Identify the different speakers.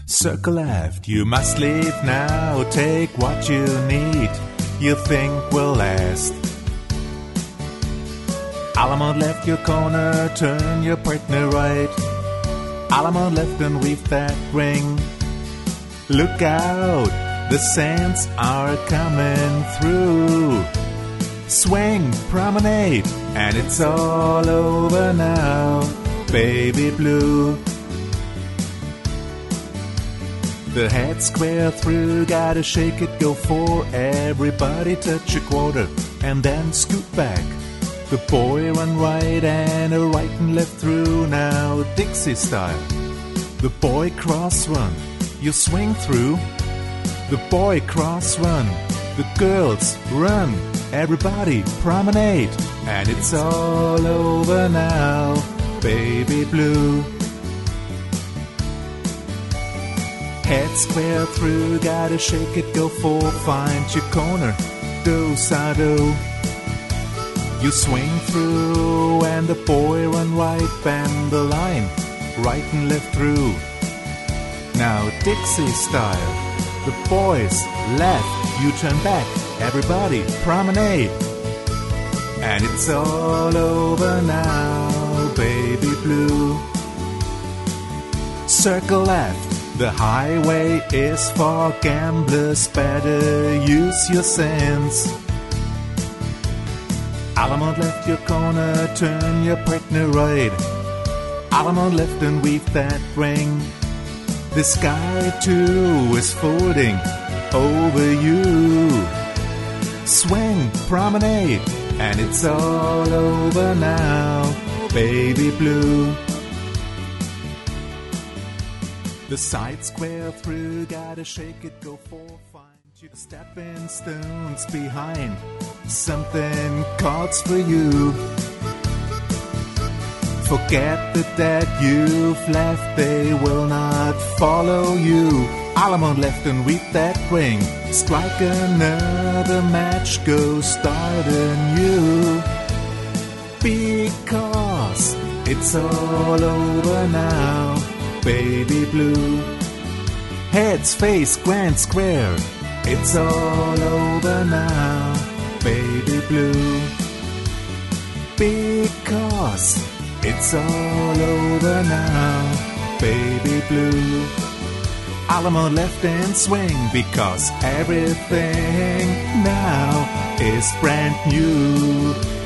Speaker 1: Circle left, you must leave now. Take what you need, you think will last. Allemande left your corner, turn your partner right. Allemande left and weave that ring. Look out, the sands are coming through. Swing, promenade, and it's all over now, baby blue. The head square through, gotta shake it, go for everybody, touch a quarter, and then scoot back. The boy run right and a right and left through, now Dixie style. The boy cross run, you swing through. The boy cross run, the girls run, everybody promenade, and it's all over now, baby blue. Head square through, gotta shake it, go for, find your corner, do-sa-do. You swing through and the boy run right, bend the line, right and left through. Now Dixie style, the boys left, you turn back, everybody promenade, and it's all over now, baby blue. Circle left, the highway is for gamblers, better use your sense. Allemande left your corner, turn your partner right. Allemande left and weave that ring. The sky too is folding over you. Swing, promenade, and it's all over now, baby blue. The side square through, gotta shake it, go for, find you stepping stones behind. Something calls for you. Forget the dead you've left, they will not follow you. Allemande left and weave that ring. Strike another match, go start anew. Because it's all over now, baby blue. Heads, face, grand square, it's all over now, baby blue. Because it's all over now, baby blue. Allemande left and swing, because everything now is brand new.